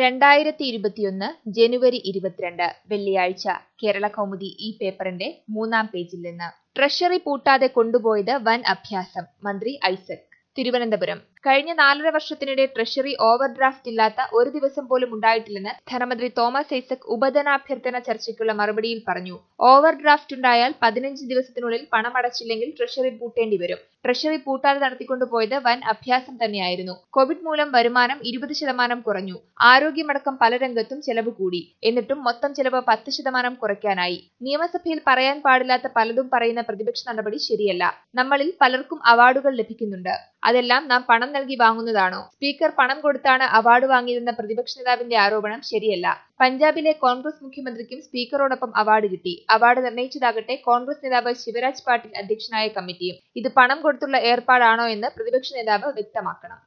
2021 ജനുവരി 22 വെള്ളിയാഴ്ച കേരള കൗമുദി ഈ പേപ്പറിന്റെ 3-ാം പേജിൽ നിന്ന് ട്രഷറി പൂട്ടാതെ കൊണ്ടുപോയത് വൻ അഭ്യാസം മന്ത്രി ഐസക്. തിരുവനന്തപുരം കഴിഞ്ഞ 4.5 വർഷത്തിനിടെ ട്രഷറി ഓവർ ഡ്രാഫ്റ്റ് ഇല്ലാത്ത ഒരു ദിവസം പോലും ഉണ്ടായിട്ടില്ലെന്ന് ധനമന്ത്രി തോമസ് ഐസക് ഉപധനാഭ്യർത്ഥന ചർച്ചയ്ക്കുള്ള മറുപടിയിൽ പറഞ്ഞു. ഓവർ ഡ്രാഫ്റ്റ് ഉണ്ടായാൽ 15 ദിവസത്തിനുള്ളിൽ പണമടച്ചില്ലെങ്കിൽ ട്രഷറി പൂട്ടേണ്ടി വരും. ട്രഷറി പൂട്ടാതെ നടത്തിക്കൊണ്ടുപോയത് വൻ അഭ്യാസം തന്നെയായിരുന്നു. കോവിഡ് മൂലം വരുമാനം 20% കുറഞ്ഞു. ആരോഗ്യമടക്കം പല രംഗത്തും ചെലവ് കൂടി. എന്നിട്ടും മൊത്തം ചെലവ് 10% കുറയ്ക്കാനായി. നിയമസഭയിൽ പറയാൻ പാടില്ലാത്ത പലതും പറയുന്ന പ്രതിപക്ഷ നടപടി ശരിയല്ല. നമ്മളിൽ പലർക്കും അവാർഡുകൾ ലഭിക്കുന്നുണ്ട്. അതെല്ലാം നാം പണം നൽകി വാങ്ങുന്നതാണോ? സ്പീക്കർ പണം കൊടുത്താണ് അവാർഡ് വാങ്ങിയതെന്ന പ്രതിപക്ഷ നേതാവിന്റെ ആരോപണം ശരിയല്ല. പഞ്ചാബിലെ കോൺഗ്രസ് മുഖ്യമന്ത്രിക്കും സ്പീക്കറോടൊപ്പം അവാർഡ് കിട്ടി. അവാർഡ് നിർണയിച്ചതാകട്ടെ കോൺഗ്രസ് നേതാവ് ശിവരാജ് പാട്ടീൽ അധ്യക്ഷനായ കമ്മിറ്റിയും. ഇത് പണം കൊടുത്തുള്ള ഏർപ്പാടാണോ എന്ന് പ്രതിപക്ഷ നേതാവ് വ്യക്തമാക്കണം.